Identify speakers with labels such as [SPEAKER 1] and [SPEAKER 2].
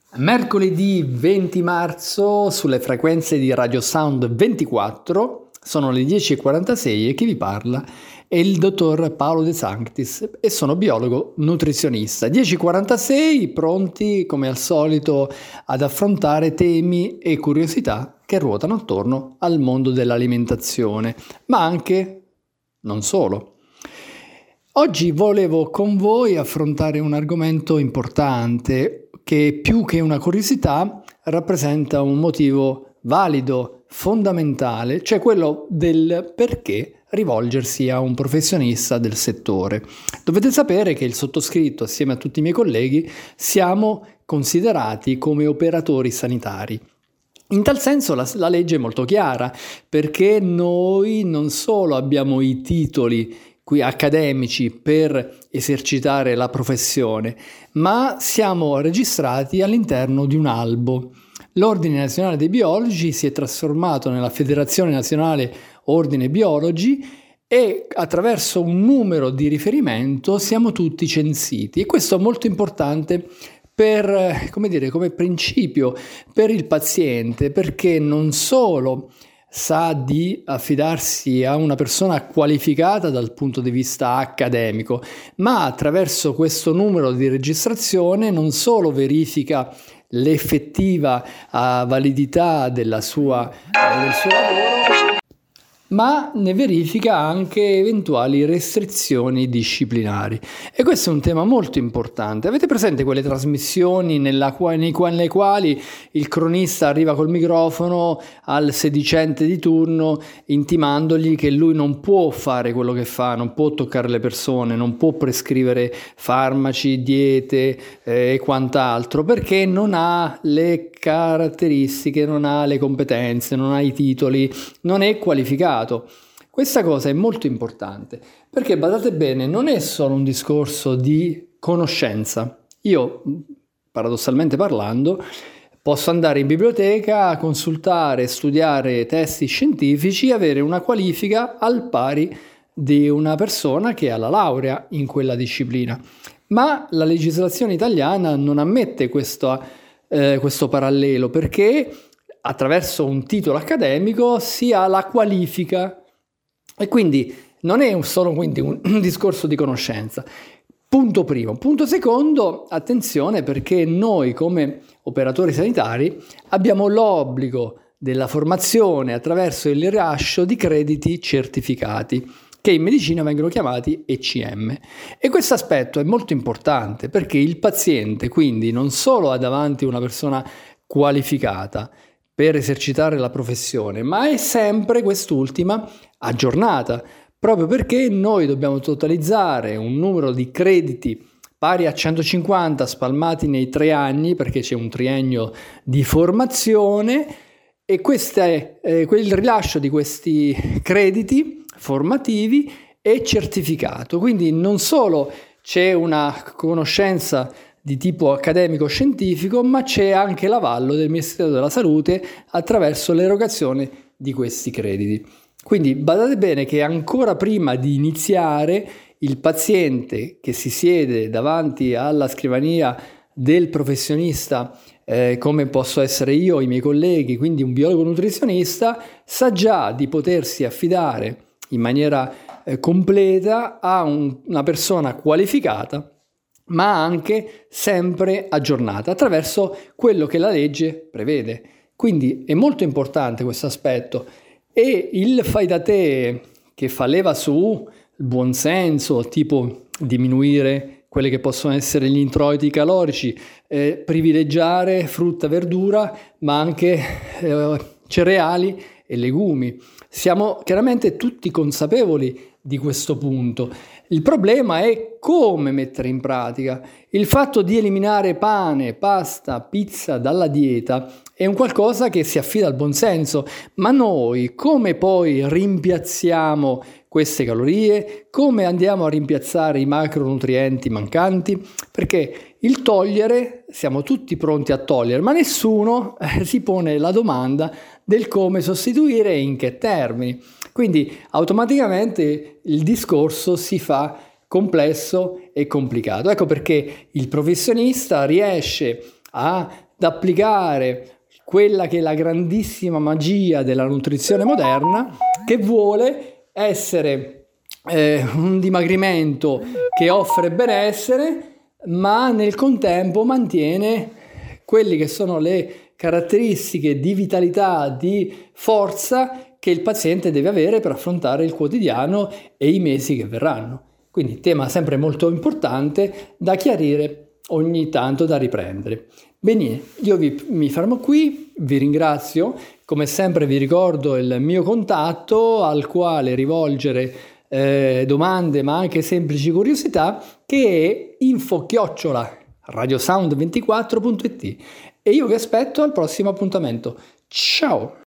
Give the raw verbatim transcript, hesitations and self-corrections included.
[SPEAKER 1] Mercoledì venti marzo sulle frequenze di Radio Sound ventiquattro, sono le dieci e quarantasei e chi vi parla è il dottor Paolo De Sanctis e sono biologo nutrizionista. dieci e quarantasei, pronti come al solito ad affrontare temi e curiosità che ruotano attorno al mondo dell'alimentazione, ma anche non solo. Oggi volevo con voi affrontare un argomento importante che più che una curiosità rappresenta un motivo valido, fondamentale, cioè quello del perché rivolgersi a un professionista del settore. Dovete sapere che il sottoscritto, assieme a tutti i miei colleghi, siamo considerati come operatori sanitari. In tal senso la, la legge è molto chiara, perché noi non solo abbiamo i titoli qui accademici per esercitare la professione, ma siamo registrati all'interno di un albo. L'Ordine Nazionale dei Biologi si è trasformato nella Federazione Nazionale Ordine Biologi e attraverso un numero di riferimento siamo tutti censiti, e questo è molto importante per, come dire, come principio per il paziente, perché non solo sa di affidarsi a una persona qualificata dal punto di vista accademico, ma attraverso questo numero di registrazione non solo verifica l'effettiva uh, validità della sua, uh, del suo lavoro, ma ne verifica anche eventuali restrizioni disciplinari. E questo è un tema molto importante. Avete presente quelle trasmissioni nella, nei, nelle quali il cronista arriva col microfono al sedicente di turno intimandogli che lui non può fare quello che fa, non può toccare le persone, non può prescrivere farmaci, diete eh, e quant'altro, perché non ha le caratteristiche, non ha le competenze, non ha i titoli, non è qualificato. Questa cosa è molto importante perché, badate bene, non è solo un discorso di conoscenza. Io, paradossalmente parlando, posso andare in biblioteca, consultare, studiare testi scientifici e avere una qualifica al pari di una persona che ha la laurea in quella disciplina. Ma la legislazione italiana non ammette questo, eh, questo parallelo, perché attraverso un titolo accademico si ha la qualifica e quindi non è solo quindi un, un discorso di conoscenza. Punto primo. Punto secondo, attenzione, perché noi come operatori sanitari abbiamo l'obbligo della formazione attraverso il rilascio di crediti certificati, che in medicina vengono chiamati E C M. E questo aspetto è molto importante perché il paziente quindi non solo ha davanti una persona qualificata per esercitare la professione, ma è sempre quest'ultima aggiornata, proprio perché noi dobbiamo totalizzare un numero di crediti pari a centocinquanta spalmati nei tre anni, perché c'è un triennio di formazione, e questo è, eh, il rilascio di questi crediti formativi è certificato. Quindi non solo c'è una conoscenza di tipo accademico-scientifico, ma c'è anche l'avallo del Ministero della Salute attraverso l'erogazione di questi crediti. Quindi badate bene che ancora prima di iniziare, il paziente che si siede davanti alla scrivania del professionista, eh, come posso essere io, i miei colleghi, quindi un biologo nutrizionista, sa già di potersi affidare in maniera eh, completa a un, una persona qualificata, ma anche sempre aggiornata attraverso quello che la legge prevede. Quindi è molto importante questo aspetto, e il fai da te che fa leva sul buonsenso, tipo diminuire quelli che possono essere gli introiti calorici, eh, privilegiare frutta, verdura, ma anche eh, cereali e legumi. Siamo chiaramente tutti consapevoli di questo punto. Il problema è come mettere in pratica. Il fatto di eliminare pane, pasta, pizza dalla dieta è un qualcosa che si affida al buonsenso, ma noi come poi rimpiazziamo queste calorie? Come andiamo a rimpiazzare i macronutrienti mancanti? Perché il togliere, siamo tutti pronti a togliere, ma nessuno eh, si pone la domanda del come sostituire e in che termini. Quindi automaticamente il discorso si fa complesso e complicato. Ecco perché il professionista riesce ad applicare quella che è la grandissima magia della nutrizione moderna, che vuole essere eh, un dimagrimento che offre benessere, ma nel contempo mantiene quelle che sono le caratteristiche di vitalità, di forza che il paziente deve avere per affrontare il quotidiano e i mesi che verranno. Quindi tema sempre molto importante da chiarire, ogni tanto da riprendere. Bene, io vi, mi fermo qui, vi ringrazio, come sempre vi ricordo il mio contatto al quale rivolgere eh, domande ma anche semplici curiosità, che è info chiocciola radiosound ventiquattro punto it, e io vi aspetto al prossimo appuntamento. Ciao!